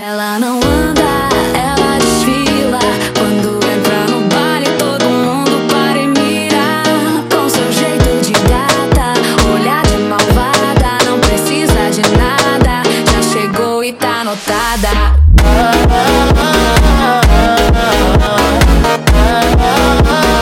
Ela não anda, ela desfila. Quando entra no baile, todo mundo para e mira. Com seu jeito de gata, olhar de malvada, não precisa de nada, já chegou e tá anotada.